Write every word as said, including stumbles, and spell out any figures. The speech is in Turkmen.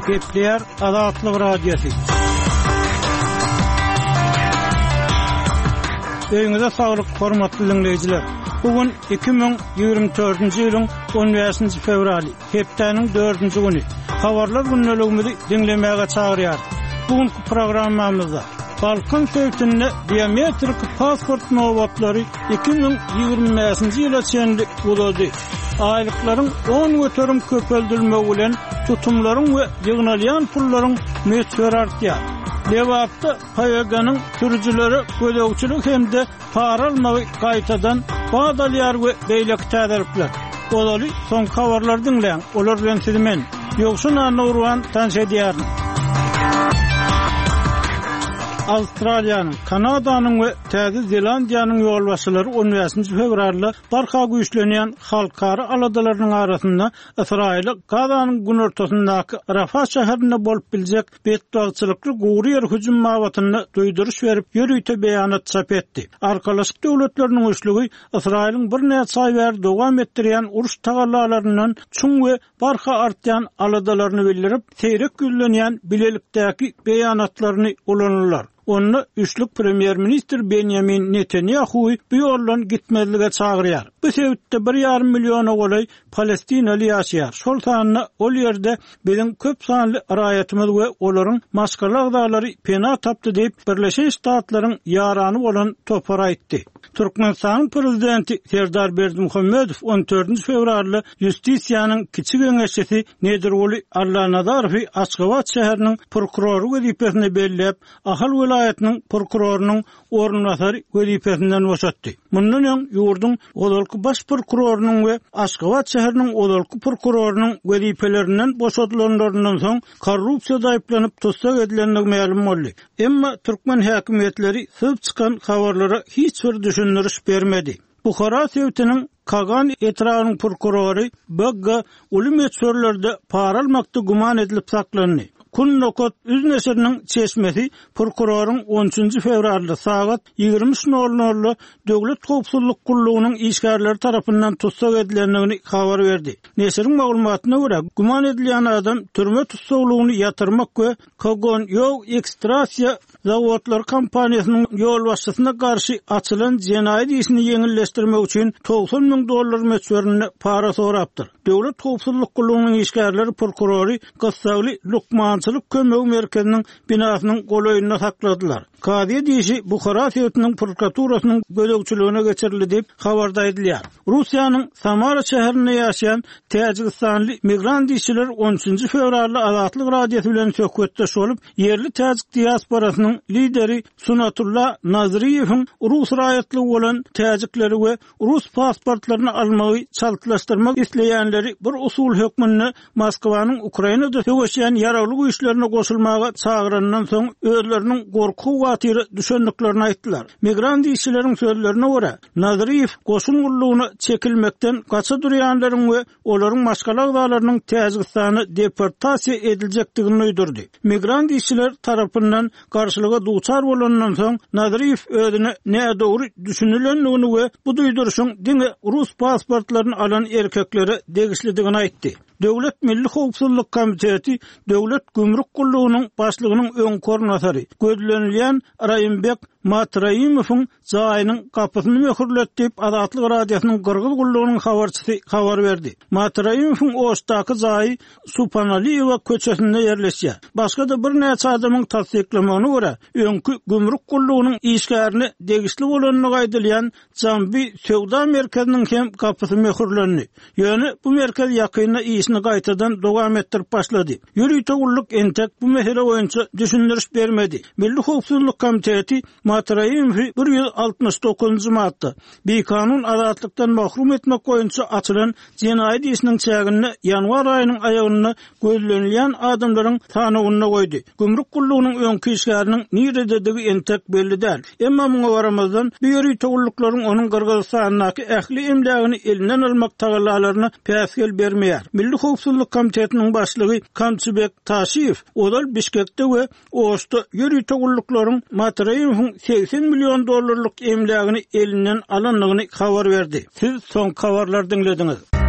Kepler Azatlyk Radiosu. Öňüňize saglyk, hormatly dinleýijiler. Bugün iki bin ýygrimi dördünji ýylyň on beşinji fevraly, hepdeniň dördünji güni. Habarlar günneligimizi dinlemäge çagyrýar. Bugünkü programmamyzda Balkan Sowetinde biometrik pasport nowatlary iki bin ýygrimi beşinji ýyla çenli bolady. Aylyklaryň on göterim köpeldirilmegi bilen tutumlaryň we ýygnalýan pullaryň meçber artýar. Lewapda P Y G'nyň sürüjileri gödögçilik hemde para almagy gaýtadan badalýar we beýleki täderipler. Olaly son habarlar dinleýän. Olar bilen sizi men Ýogşun Anurwan tanış edýärin. Avustraliýanyň, Kanadanyň we Täze Zelandiýanyň ýolbaşçylary on beşinji fevralda barka güýçlenýän halkara aladalarynyň arasynda Israýil Gazanyň gün ortasyndaky Rafah şäherine bolup biljek betdagçylykly gowy ýer hüjüm mawatyny duýduruş berip ýörüýte beýanat çap etdi. Arkalaşyk döwletleriniň üçlügi Israýilyň bir näçe aý bäri dowam etdirýän uruş tagallalaryndan çuň we barka artýan aladalaryny bildirip, seýrek güýlenýän bilelikdäki beýanatlaryny ulanýarlar. Onu üçlük Premier Minister Benjamin Netanyahu bu ýoldan gitmezlige çagyrýar. Bu sebäpde bir ýarym milliona golay Palestinaly ýaşaýar. Şol sanyny ol ýerde biziň köp sanly raýatymyz we olaryň maşgalak dağlary pena tapdy diýip Birleşik Ştatlaryň ýarany bolan topar aýtdy. Türkmenistan prezidenti Serdar Berdimuhammedow on dördünji fevralda Justisiýanyň kiçik öňeşçisi Nederwoli Allanadarowy Aşgabat şäheriniň prokurory wezipesine belläp, ahal vilayatynyň prokurorunyň ornunasary wezipesinden boşatdy. Mundan öň ýurdun odalky baş prokurorunyň we Aşgabat şäheriniň odalky prokurorunyň wezipelerinden boşatylanlaryndan soň korrupsiýada aýplanyp tutsak edilenligi ma'lum boldy. Emma türkmen häkimetleri syp çykan habarlara hiç bir düşündürüş bermedi. Bukhara Sowetiniň Kagan etragynyň prokurory Bagga uly meçhurlerde para almakda guman edilip saklandy. Kun Nokot üzneşirinin çeşmesi prokuroryň on üçünji fevralda saat ýygrimi üç nol nol Döwlet Howpsuzlyk Gullugynyň işgärleri tarapyndan tutsak edilenligini habar berdi. Neşiriň maglumatyna görä, guman edilýän adam türme tutsaklygyny ýatyrmak we Kogon ýok ekstrasiýa zawodlar kompaniýasynyň ýolbaşçysyna garşy açylan jenaýat işini ýeňilleşdirmek üçin doksan ming dollar meçberini para sorapdyr. Döwlet Howpsuzlyk Gullugynyň işgärleri prokurory Gassagly Lukmançylyk kömegi merkeziniň binasynyň golaýyna sakladylar. Kadiýe diýişi Bukhara Sowetiniň prokuraturasynyň gödögçiligine geçirildi diýip habarda edilýär. Russiýanyň Samara şäherinde ýaşaýan Täjikistanly migrant işçiler on üçünji fevralda Azatlyk Radiosu bilen söhbetdeş bolup, yerli täjik diasporasynyň lideri Sunatullah Naziriýewiň Rus raýatlygy bolan täjikleri we Rus pasportlaryny almagy çaltylaşdyrmak isleýänleri bir usul hökmüni Moskwanyň Ukrainada söwüşýän ýaragly güýçlerine goşulmaga çagyranydan soň özleriniň gorku watyry düşündüklerini aýtdylar. Migrant işçileriň sözlerine görä, Naziriýew goşun gullugyny çekilmekden gaça durýanlaryň we olaryň maşgalak dağlarynyň Täjikistana deportasiýa ediljekdigini uýdurdy. Migrant işçiler tarapyndan garşylyga duçar bolandan soň Naziriýew özüne näme dogry düşünülenligini we bu duýduruşyň diňe Rus pasportlaryny alan erkeklere degişlidigini aýtdy. Döwlet Milli Howpsuzlyk Komiteti Döwlet Gümrük Gullugynyň başlygynyň öň kornasary gözlenilýän Raýymbek Matraýymowyň jaýynyň kapysyny möhürletip Azatlyk Radiosynyň Gürgüz Gullugynyň habarçysy habar berdi. Matraýymowyň oşdaky jaýy Supanaliýewa köçesinde ýerleşýär. Başga da bir näçe adamyň tasdiklamagyna görä, öňkü Gümrük Gullugynyň işgärini degişli bolanyny gaýdylýan Jambi Sowda merkeziniň hem kapysy möhürlendi. Ýöne bu merkez ýakynda işini gaýtadan dowam etdirip başlady. Ýörüýte gulluk entek bu mesele boýunça düşündürüş bermedi. Milli Howpsuzlyk Komiteti Matraýymowy bir ýüz altymyş dokuzunji madda bir kanun azatlykdan mahrum etmek boýunça açylan jenaýat işiniň çägini ýanwar aýynyň aýagyna gözlenilýän adamlaryň tanygyna goýdy. Gümrük Gullugynyň öňkü işgäriniň nirededigi entek belli däl. Emma muňa baramazdan bu ýörüýte gulluklaryň onuň Gürgistanyňky ähli emlägini elinden almak tagallalaryna päsgel bermeýär. Milli Howpsuzlyk Komitetining başlygy Kamçybek Taşiýew odal Bişkekde we Oşda ýörüýte gulluklaryň Matraýymowyň seksen milyon dollarlyk emlägini elinden alanlygyny habar berdi. Siz soň habarlar dinlediňiz.